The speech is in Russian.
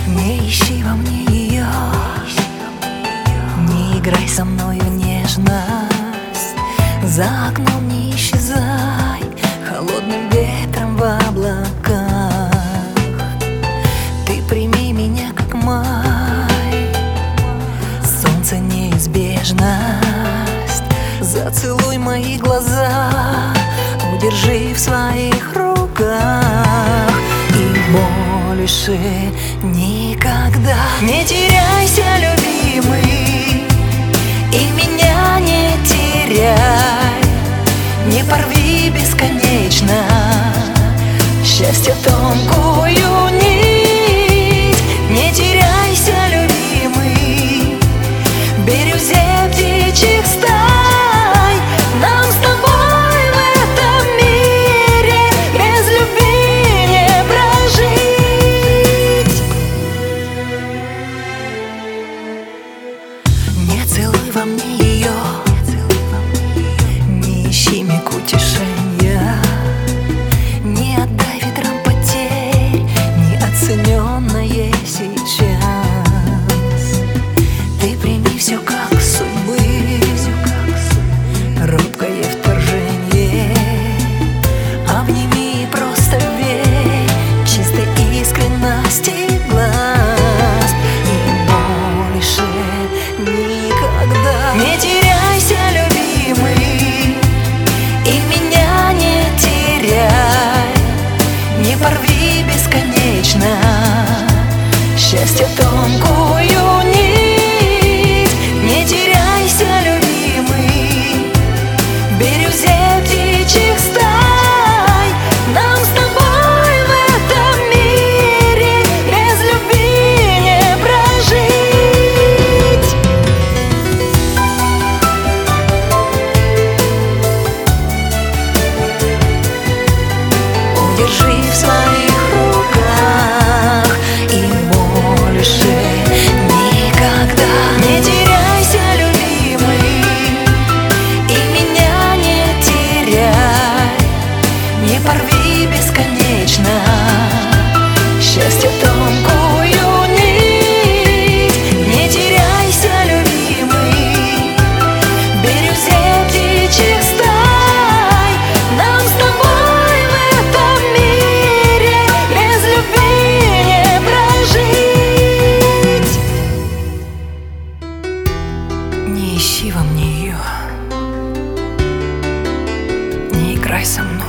Не ищи во мне ее, не играй со мною в нежность. За окном не исчезай холодным ветром в облаках. Ты прими меня как май, солнце неизбежность. Зацелуй мои глаза, удержи в своих руках. И больше никогда не теряйся, любимый, и меня не теряй. Не порви бесконечно счастье тонкую нить. Не теряйся, любимый, в бирюзе птичьих стай. Нам с тобой в этом мире без любви не прожить. Не целуй во мне ее, не ищи миг утешения. Не отдай ветрам потерь, неоцененное сейчас. Ты прими все как судьбы, робкое вторжение. Обними и просто верь чистой искренности глаз. И больше никогда не теряйся, любимый, и меня не теряй. Не порви бесконечно счастье тонкую нить. Не теряйся, любимый, в бирюзе птичьих стай. Нам с тобой в этом мире без любви не прожить. Удержи в своих руках, и больше никогда не теряйся, любимый, и меня не теряй. Не порви бесконечно счастье тонкую нить. Не теряйся, любимый, в бирюзе птичьих стай. Нам с тобой в этом мире без любви не прожить. Не ищи во мне ее, не играй со мной.